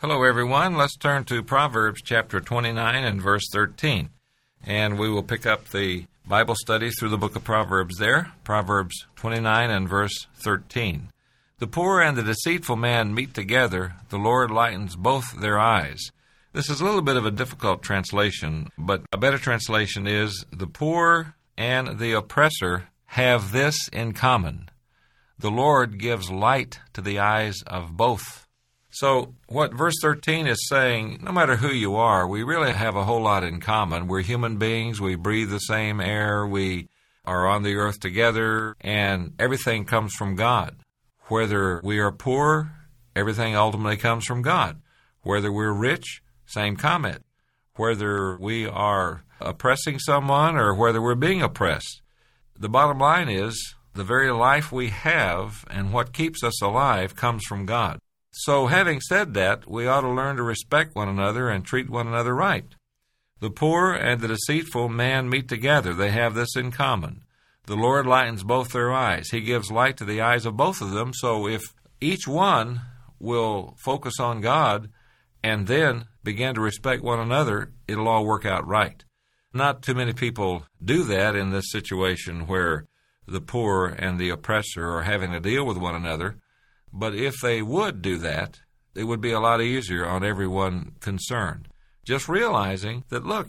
Hello, everyone. Let's turn to Proverbs chapter 29 and verse 13. And we will pick up the Bible study through the book of Proverbs there. Proverbs 29 and verse 13. The poor and the deceitful man meet together. The Lord lightens both their eyes. This is a little bit of a difficult translation, but a better translation is, the poor and the oppressor have this in common. The Lord gives light to the eyes of both. So what verse 13 is saying, no matter who you are, we really have a whole lot in common. We're human beings. We breathe the same air. We are on the earth together, and everything comes from God. Whether we are poor, everything ultimately comes from God. Whether we're rich, same comment. Whether we are oppressing someone or whether we're being oppressed. The bottom line is, the very life we have and what keeps us alive comes from God. So having said that, we ought to learn to respect one another and treat one another right. The poor and the deceitful man meet together. They have this in common. The Lord lightens both their eyes. He gives light to the eyes of both of them. So if each one will focus on God and then begin to respect one another, it'll all work out right. Not too many people do that in this situation where the poor and the oppressor are having to deal with one another. But if they would do that, it would be a lot easier on everyone concerned. Just realizing that, look,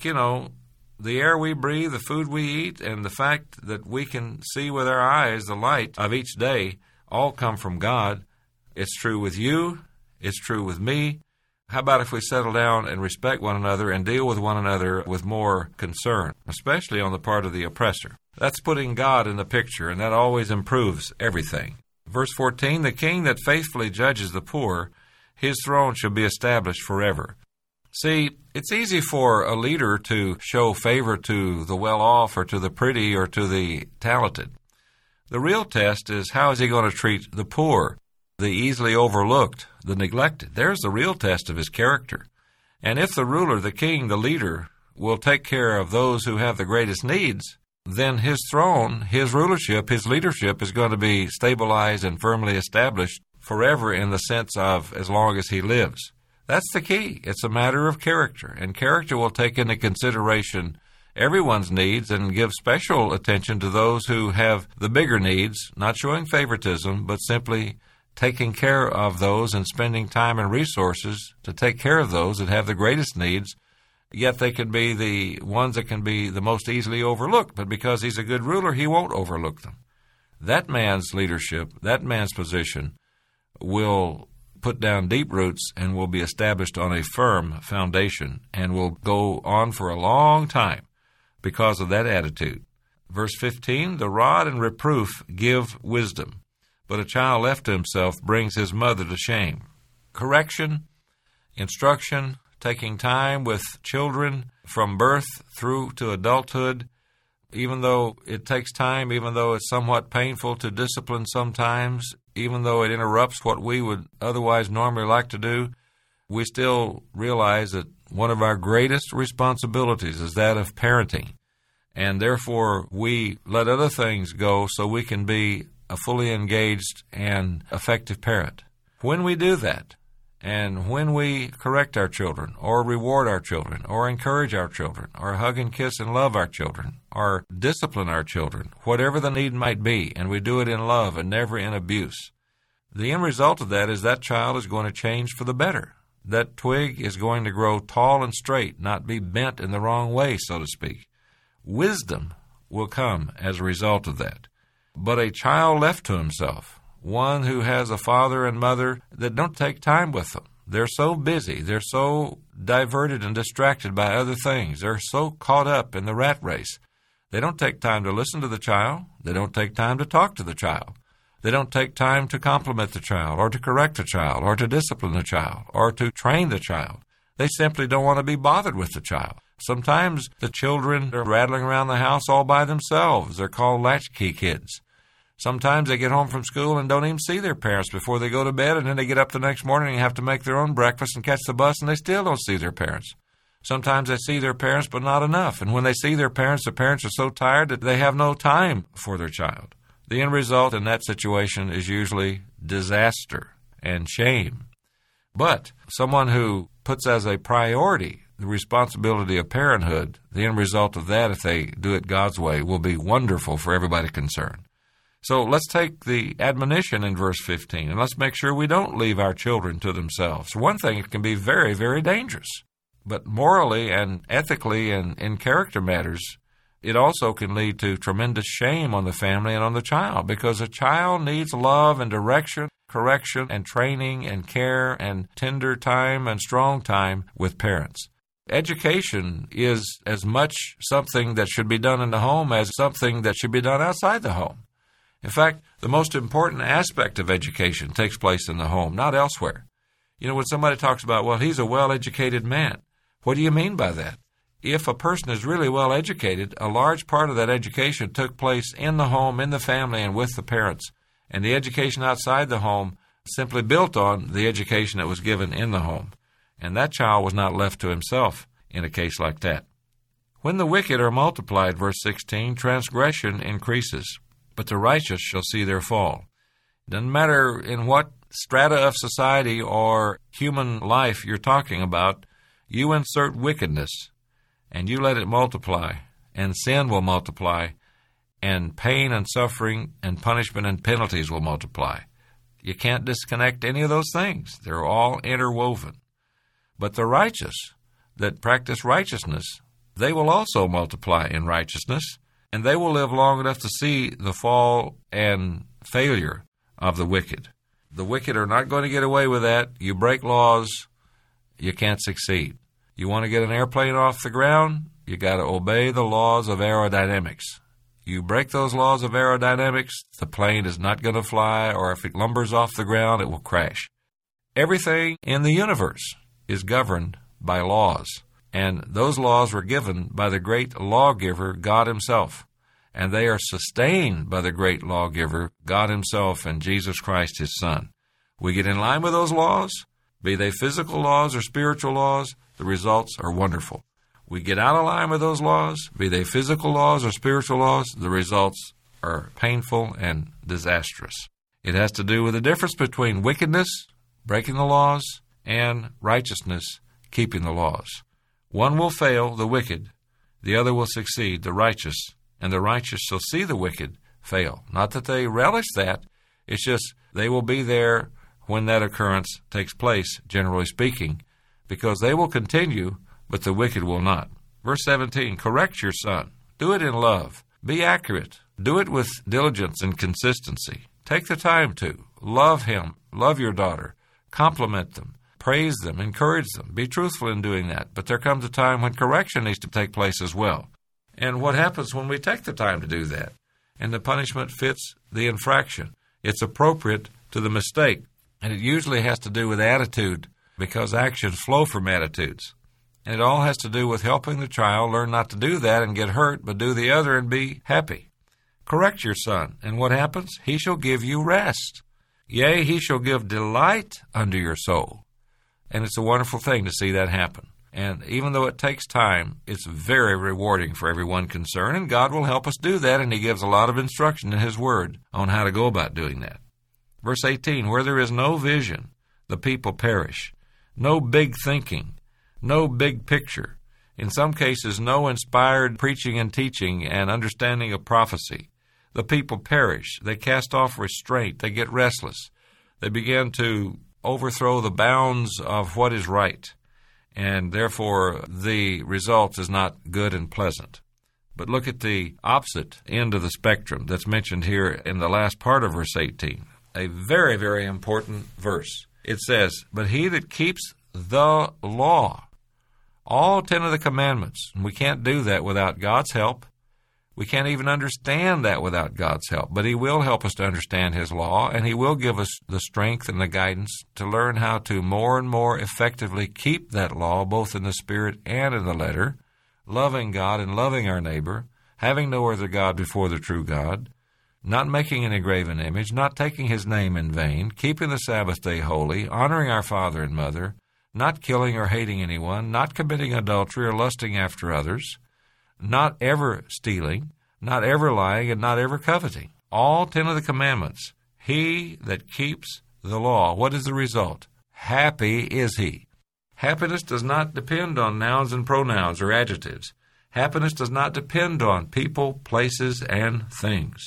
the air we breathe, the food we eat, and the fact that we can see with our eyes the light of each day all come from God. It's true with you. It's true with me. How about if we settle down and respect one another and deal with one another with more concern, especially on the part of the oppressor? That's putting God in the picture, and that always improves everything. Verse 14, the king that faithfully judges the poor, his throne shall be established forever. See, it's easy for a leader to show favor to the well-off or to the pretty or to the talented. The real test is, how is he going to treat the poor, the easily overlooked, the neglected? There's the real test of his character. And if the ruler, the king, the leader, will take care of those who have the greatest needs, then his throne, his rulership, his leadership is going to be stabilized and firmly established forever, in the sense of as long as he lives. That's the key. It's a matter of character, and character will take into consideration everyone's needs and give special attention to those who have the bigger needs, not showing favoritism, but simply taking care of those and spending time and resources to take care of those that have the greatest needs. Yet they can be the ones that can be the most easily overlooked, but because he's a good ruler, he won't overlook them. That man's leadership, that man's position, will put down deep roots and will be established on a firm foundation and will go on for a long time because of that attitude. Verse 15, the rod and reproof give wisdom, but a child left to himself brings his mother to shame. Correction, instruction, taking time with children from birth through to adulthood, even though it takes time, even though it's somewhat painful to discipline sometimes, even though it interrupts what we would otherwise normally like to do, we still realize that one of our greatest responsibilities is that of parenting. And therefore, we let other things go so we can be a fully engaged and effective parent. When we do that, and when we correct our children, or reward our children, or encourage our children, or hug and kiss and love our children, or discipline our children, whatever the need might be, and we do it in love and never in abuse, the end result of that is that child is going to change for the better. That twig is going to grow tall and straight, not be bent in the wrong way, so to speak. Wisdom will come as a result of that. But a child left to himself, one who has a father and mother that don't take time with them. They're so busy. They're so diverted and distracted by other things. They're so caught up in the rat race. They don't take time to listen to the child. They don't take time to talk to the child. They don't take time to compliment the child or to correct the child or to discipline the child or to train the child. They simply don't want to be bothered with the child. Sometimes the children are rattling around the house all by themselves. They're called latchkey kids. Sometimes they get home from school and don't even see their parents before they go to bed, and then they get up the next morning and have to make their own breakfast and catch the bus, and they still don't see their parents. Sometimes they see their parents, but not enough. And when they see their parents, the parents are so tired that they have no time for their child. The end result in that situation is usually disaster and shame. But someone who puts as a priority the responsibility of parenthood, the end result of that, if they do it God's way, will be wonderful for everybody concerned. So let's take the admonition in verse 15, and let's make sure we don't leave our children to themselves. For one thing, it can be very, very dangerous. But morally and ethically and in character matters, it also can lead to tremendous shame on the family and on the child, because a child needs love and direction, correction and training and care and tender time and strong time with parents. Education is as much something that should be done in the home as something that should be done outside the home. In fact, the most important aspect of education takes place in the home, not elsewhere. You know, when somebody talks about, well, he's a well-educated man, what do you mean by that? If a person is really well-educated, a large part of that education took place in the home, in the family, and with the parents. And the education outside the home simply built on the education that was given in the home. And that child was not left to himself in a case like that. When the wicked are multiplied, verse 16, transgression increases, but the righteous shall see their fall. Doesn't matter in what strata of society or human life you're talking about, you insert wickedness, and you let it multiply, and sin will multiply, and pain and suffering and punishment and penalties will multiply. You can't disconnect any of those things. They're all interwoven. But the righteous that practice righteousness, they will also multiply in righteousness, and they will live long enough to see the fall and failure of the wicked. The wicked are not going to get away with that. You break laws, you can't succeed. You want to get an airplane off the ground, you got to obey the laws of aerodynamics. You break those laws of aerodynamics, the plane is not going to fly, or if it lumbers off the ground, it will crash. Everything in the universe is governed by laws, and those laws were given by the great lawgiver, God Himself, and they are sustained by the great lawgiver, God Himself, and Jesus Christ, His Son. We get in line with those laws, be they physical laws or spiritual laws, the results are wonderful. We get out of line with those laws, be they physical laws or spiritual laws, the results are painful and disastrous. It has to do with the difference between wickedness, breaking the laws, and righteousness, keeping the laws. One will fail, the wicked. The other will succeed, the righteous. And the righteous shall see the wicked fail. Not that they relish that. It's just they will be there when that occurrence takes place, generally speaking, because they will continue, but the wicked will not. Verse 17, correct your son. Do it in love. Be accurate. Do it with diligence and consistency. Take the time to. Love him. Love your daughter. Compliment them. Praise them. Encourage them. Be truthful in doing that. But there comes a time when correction needs to take place as well. And what happens when we take the time to do that? And the punishment fits the infraction. It's appropriate to the mistake. And it usually has to do with attitude, because actions flow from attitudes. And it all has to do with helping the child learn not to do that and get hurt, but do the other and be happy. Correct your son, and what happens? He shall give you rest. Yea, he shall give delight unto your soul. And it's a wonderful thing to see that happen. And even though it takes time, it's very rewarding for everyone concerned, and God will help us do that, and He gives a lot of instruction in His Word on how to go about doing that. Verse 18, where there is no vision, the people perish. No big thinking, no big picture. In some cases, no inspired preaching and teaching and understanding of prophecy. The people perish. They cast off restraint. They get restless. They begin to overthrow the bounds of what is right. And therefore, the result is not good and pleasant. But look at the opposite end of the spectrum that's mentioned here in the last part of verse 18. A very, very important verse. It says, but he that keeps the law, all 10 of the commandments, and we can't do that without God's help. We can't even understand that without God's help. But He will help us to understand His law, and He will give us the strength and the guidance to learn how to more and more effectively keep that law, both in the spirit and in the letter, loving God and loving our neighbor, having no other God before the true God, not making any graven image, not taking His name in vain, keeping the Sabbath day holy, honoring our father and mother, not killing or hating anyone, not committing adultery or lusting after others, not ever stealing, not ever lying, and not ever coveting. All 10 of the commandments. He that keeps the law, what is the result? happy is he. Happiness does not depend on nouns and pronouns or adjectives. Happiness does not depend on people, places, and things.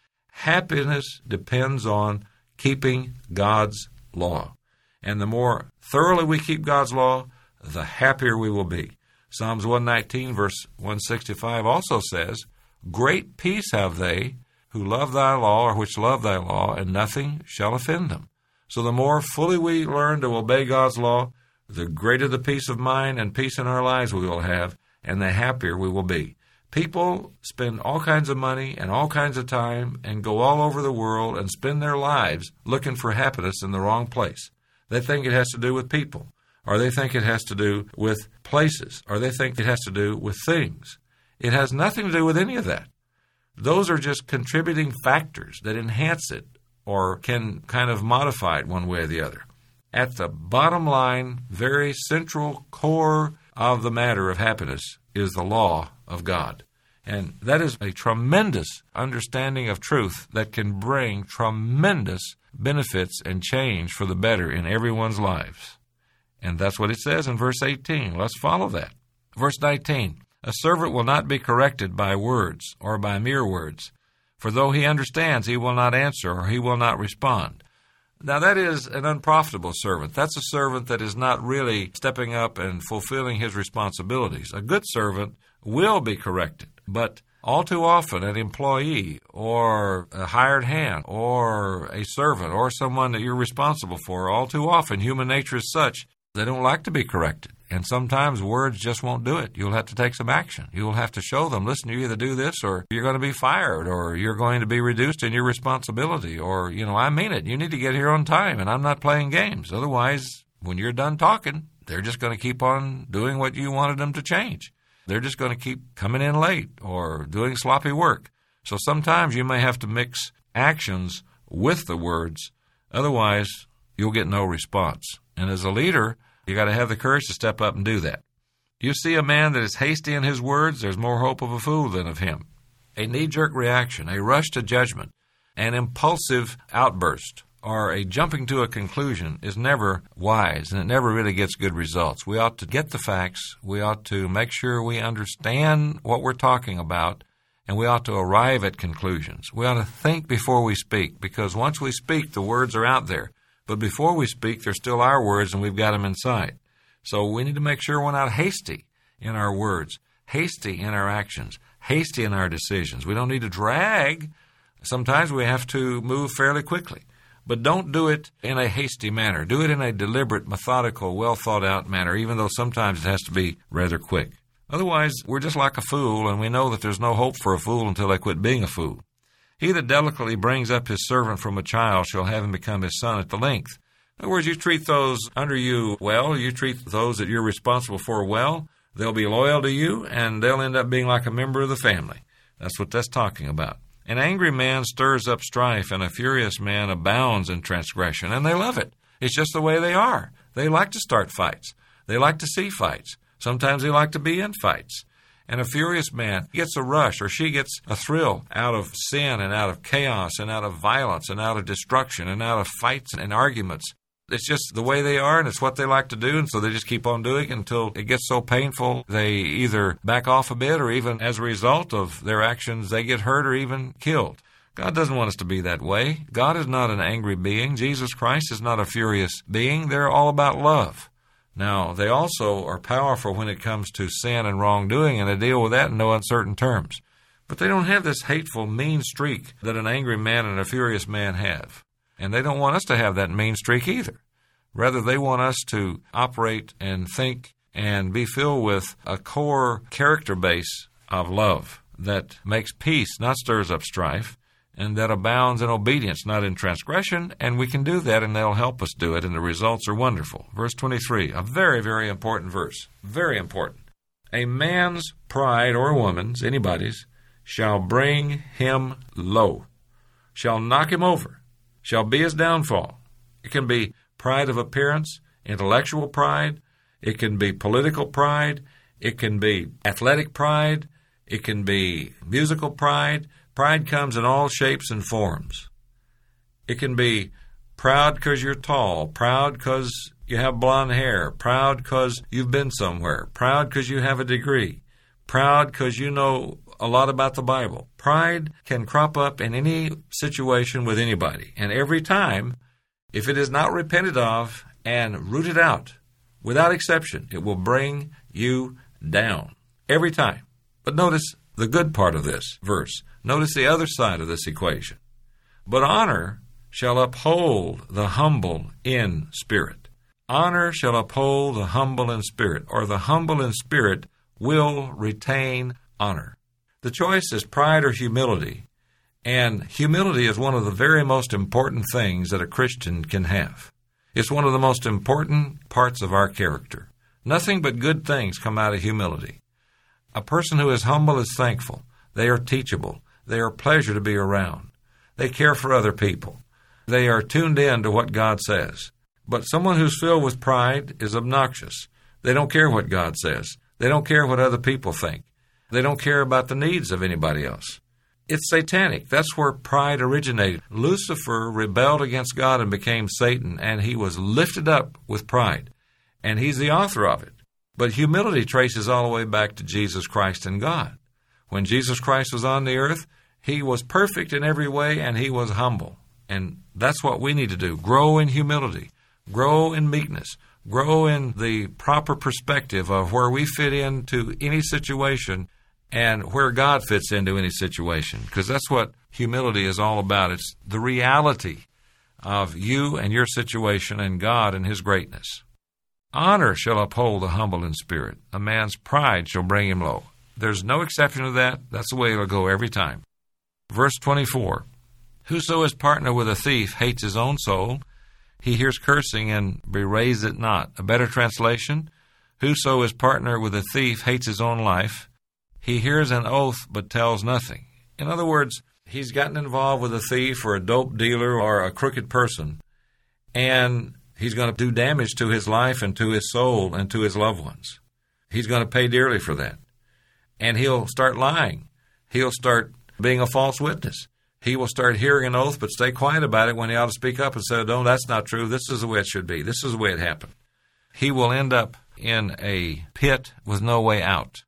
Happiness depends on keeping God's law. And the more thoroughly we keep God's law, the happier we will be. Psalms 119, verse 165 also says, "Great peace have they who love thy law, or which love thy law, and nothing shall offend them." So the more fully we learn to obey God's law, the greater the peace of mind and peace in our lives we will have, and the happier we will be. People spend all kinds of money and all kinds of time and go all over the world and spend their lives looking for happiness in the wrong place. They think it has to do with people, or they think it has to do with places, or they think it has to do with things. It has nothing to do with any of that. Those are just contributing factors that enhance it or can kind of modify it one way or the other. At the bottom line, very central core of the matter of happiness is the law of God. And that is a tremendous understanding of truth that can bring tremendous benefits and change for the better in everyone's lives. And that's what it says in verse 18. Let's follow that. Verse 19, "A servant will not be corrected by words or by mere words, for though he understands, he will not answer or he will not respond." Now that is an unprofitable servant. That's a servant that is not really stepping up and fulfilling his responsibilities. A good servant will be corrected, but all too often an employee or a hired hand or a servant or someone that you're responsible for, all too often human nature is such they don't like to be corrected. And sometimes words just won't do it. You'll have to take some action. You'll have to show them, listen, you either do this or you're going to be fired or you're going to be reduced in your responsibility or, I mean it. You need to get here on time and I'm not playing games. Otherwise, when you're done talking, they're just going to keep on doing what you wanted them to change. They're just going to keep coming in late or doing sloppy work. So sometimes you may have to mix actions with the words. Otherwise, you'll get no response. And as a leader, you got to have the courage to step up and do that. You see a man that is hasty in his words, there's more hope of a fool than of him. A knee-jerk reaction, a rush to judgment, an impulsive outburst, or a jumping to a conclusion is never wise, and it never really gets good results. We ought to get the facts. We ought to make sure we understand what we're talking about, and we ought to arrive at conclusions. We ought to think before we speak, because once we speak, the words are out there. But before we speak, they're still our words, and we've got them inside. So we need to make sure we're not hasty in our words, hasty in our actions, hasty in our decisions. We don't need to drag. Sometimes we have to move fairly quickly. But don't do it in a hasty manner. Do it in a deliberate, methodical, well-thought-out manner, even though sometimes it has to be rather quick. Otherwise, we're just like a fool, and we know that there's no hope for a fool until they quit being a fool. He that delicately brings up his servant from a child shall have him become his son at the length. In other words, you treat those under you well, you treat those that you're responsible for well, they'll be loyal to you, and they'll end up being like a member of the family. That's what that's talking about. An angry man stirs up strife, and a furious man abounds in transgression, and they love it. It's just the way they are. They like to start fights. They like to see fights. Sometimes they like to be in fights. And a furious man gets a rush or she gets a thrill out of sin and out of chaos and out of violence and out of destruction and out of fights and arguments. It's just the way they are and it's what they like to do, and so they just keep on doing it until it gets so painful they either back off a bit or even as a result of their actions they get hurt or even killed. God doesn't want us to be that way. God is not an angry being. Jesus Christ is not a furious being. They're all about love. Now, they also are powerful when it comes to sin and wrongdoing, and they deal with that in no uncertain terms. But they don't have this hateful, mean streak that an angry man and a furious man have. And they don't want us to have that mean streak either. Rather, they want us to operate and think and be filled with a core character base of love that makes peace, not stirs up strife, and that abounds in obedience, not in transgression, and we can do that, and they'll help us do it, and the results are wonderful. Verse 23, a very, very important verse. Very important. A man's pride, or a woman's, anybody's, shall bring him low, shall knock him over, shall be his downfall. It can be pride of appearance, intellectual pride. It can be political pride. It can be athletic pride. It can be musical pride. Pride comes in all shapes and forms. It can be proud because you're tall, proud because you have blonde hair, proud because you've been somewhere, proud because you have a degree, proud because you know a lot about the Bible. Pride can crop up in any situation with anybody. And every time, if it is not repented of and rooted out, without exception, it will bring you down. Every time. But notice the good part of this verse. Notice the other side of this equation. But honor shall uphold the humble in spirit. Honor shall uphold the humble in spirit, or the humble in spirit will retain honor. The choice is pride or humility, and humility is one of the very most important things that a Christian can have. It's one of the most important parts of our character. Nothing but good things come out of humility. A person who is humble is thankful. They are teachable. They are a pleasure to be around. They care for other people. They are tuned in to what God says. But someone who's filled with pride is obnoxious. They don't care what God says. They don't care what other people think. They don't care about the needs of anybody else. It's satanic. That's where pride originated. Lucifer rebelled against God and became Satan, and he was lifted up with pride. And he's the author of it. But humility traces all the way back to Jesus Christ and God. When Jesus Christ was on the earth, he was perfect in every way, and he was humble. And that's what we need to do. Grow in humility. Grow in meekness. Grow in the proper perspective of where we fit into any situation and where God fits into any situation. Because that's what humility is all about. It's the reality of you and your situation and God and his greatness. Honor shall uphold the humble in spirit. A man's pride shall bring him low. There's no exception to that. That's the way it'll go every time. Verse 24. Whoso is partner with a thief hates his own soul. He hears cursing and bewrays it not. A better translation, whoso is partner with a thief hates his own life. He hears an oath but tells nothing. In other words, he's gotten involved with a thief or a dope dealer or a crooked person, and he's going to do damage to his life and to his soul and to his loved ones. He's going to pay dearly for that. And he'll start lying. He'll start being a false witness. He will start hearing an oath but stay quiet about it when he ought to speak up and say, no, that's not true. This is the way it should be. This is the way it happened. He will end up in a pit with no way out.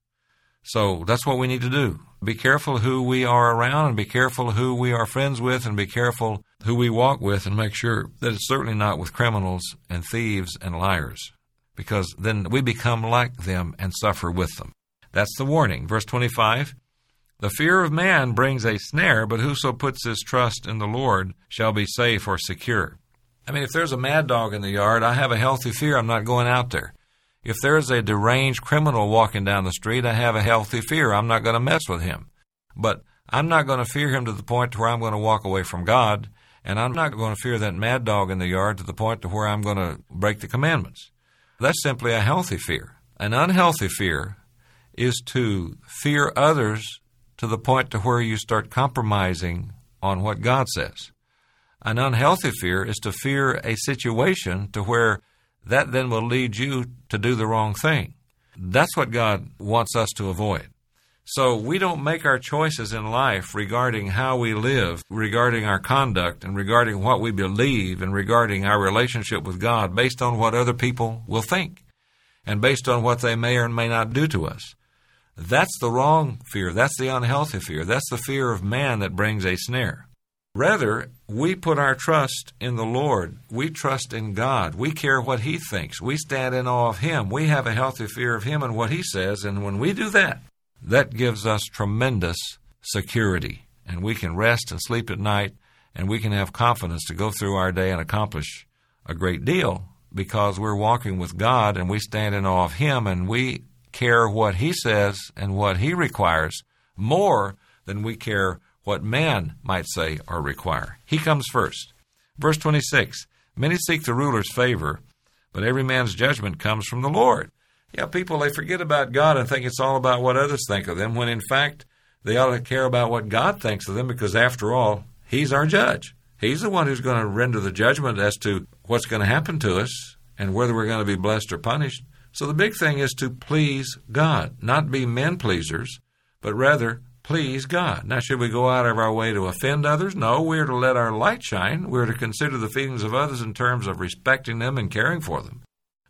So that's what we need to do. Be careful who we are around, and be careful who we are friends with, and be careful who we walk with, and make sure that it's certainly not with criminals and thieves and liars, because then we become like them and suffer with them. That's the warning. Verse 25, the fear of man brings a snare, but whoso puts his trust in the Lord shall be safe or secure. I mean, if there's a mad dog in the yard, I have a healthy fear I'm not going out there. If there's a deranged criminal walking down the street, I have a healthy fear. I'm not going to mess with him. But I'm not going to fear him to the point where I'm going to walk away from God, and I'm not going to fear that mad dog in the yard to the point to where I'm going to break the commandments. That's simply a healthy fear. An unhealthy fear is to fear others to the point to where you start compromising on what God says. An unhealthy fear is to fear a situation to where that then will lead you to do the wrong thing. That's what God wants us to avoid. So we don't make our choices in life regarding how we live, regarding our conduct, and regarding what we believe, and regarding our relationship with God based on what other people will think, and based on what they may or may not do to us. That's the wrong fear. That's the unhealthy fear. That's the fear of man that brings a snare. Rather, we put our trust in the Lord. We trust in God. We care what He thinks. We stand in awe of Him. We have a healthy fear of Him and what He says. And when we do that, that gives us tremendous security. And we can rest and sleep at night, and we can have confidence to go through our day and accomplish a great deal because we're walking with God and we stand in awe of Him, and we care what He says and what He requires more than we care what man might say or require. He comes first. Verse 26, many seek the ruler's favor, but every man's judgment comes from the Lord. Yeah, people, they forget about God and think it's all about what others think of them, when in fact they ought to care about what God thinks of them, because after all, He's our judge. He's the one who's going to render the judgment as to what's going to happen to us and whether we're going to be blessed or punished. So the big thing is to please God, not be men pleasers, but rather please God. Now, should we go out of our way to offend others? No, we're to let our light shine. We're to consider the feelings of others in terms of respecting them and caring for them.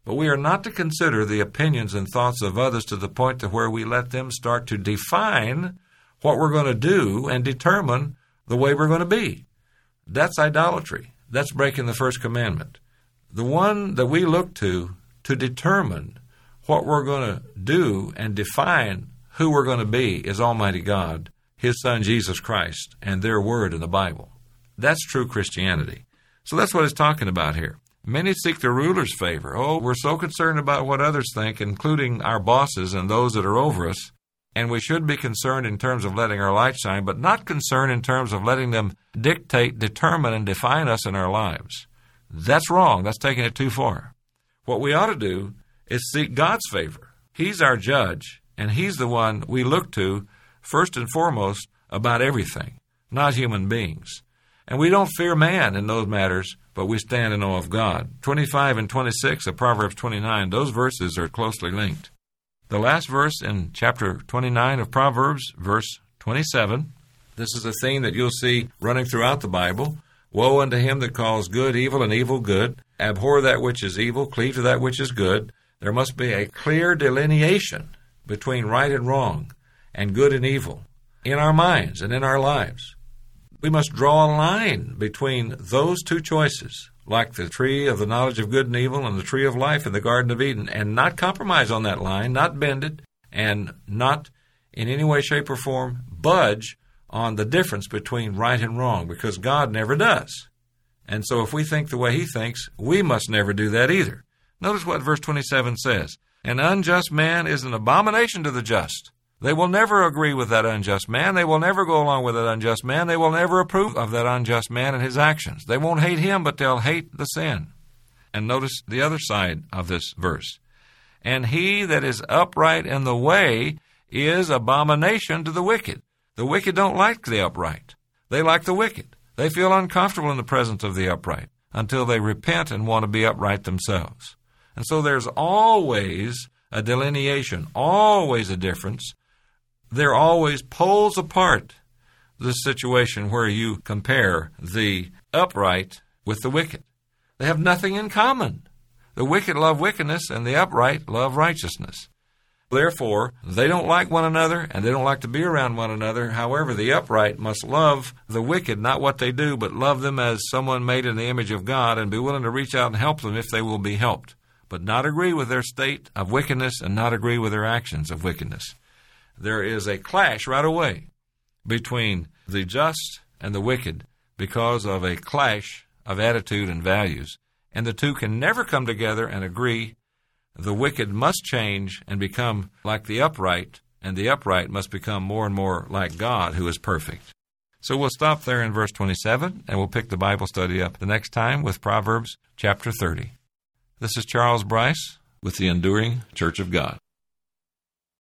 But we are not to consider the opinions and thoughts of others to the point to where we let them start to define what we're going to do and determine the way we're going to be. That's idolatry. That's breaking the first commandment. The one that we look to determine what we're going to do and define who we're going to be is Almighty God, His Son Jesus Christ, and their word in the Bible. That's true Christianity. So that's what it's talking about here. Many seek the ruler's favor. Oh, we're so concerned about what others think, including our bosses and those that are over us, and we should be concerned in terms of letting our light shine, but not concerned in terms of letting them dictate, determine, and define us in our lives. That's wrong. That's taking it too far. What we ought to do is seek God's favor. He's our judge, and He's the one we look to first and foremost about everything, not human beings. And we don't fear man in those matters, but we stand in awe of God. 25 and 26 of Proverbs 29, those verses are closely linked. The last verse in chapter 29 of Proverbs, verse 27, this is a theme that you'll see running throughout the Bible. Woe unto him that calls good evil and evil good. Abhor that which is evil, cleave to that which is good. There must be a clear delineation between right and wrong and good and evil in our minds and in our lives. We must draw a line between those two choices, like the tree of the knowledge of good and evil and the tree of life in the Garden of Eden, and not compromise on that line, not bend it, and not in any way, shape, or form budge on the difference between right and wrong, because God never does. And so if we think the way He thinks, we must never do that either. Notice what verse 27 says. An unjust man is an abomination to the just. They will never agree with that unjust man. They will never go along with that unjust man. They will never approve of that unjust man and his actions. They won't hate him, but they'll hate the sin. And notice the other side of this verse. And he that is upright in the way is abomination to the wicked. The wicked don't like the upright. They like the wicked. They feel uncomfortable in the presence of the upright until they repent and want to be upright themselves. And so there's always a delineation, always a difference. They're always poles apart, the situation where you compare the upright with the wicked. They have nothing in common. The wicked love wickedness, and the upright love righteousness. Therefore, they don't like one another, and they don't like to be around one another. However, the upright must love the wicked, not what they do, but love them as someone made in the image of God, and be willing to reach out and help them if they will be helped, but not agree with their state of wickedness and not agree with their actions of wickedness. There is a clash right away between the just and the wicked because of a clash of attitude and values. And the two can never come together and agree. The wicked must change and become like the upright, and the upright must become more and more like God, who is perfect. So we'll stop there in verse 27, and we'll pick the Bible study up the next time with Proverbs chapter 30. This is Charles Bryce with the Enduring Church of God.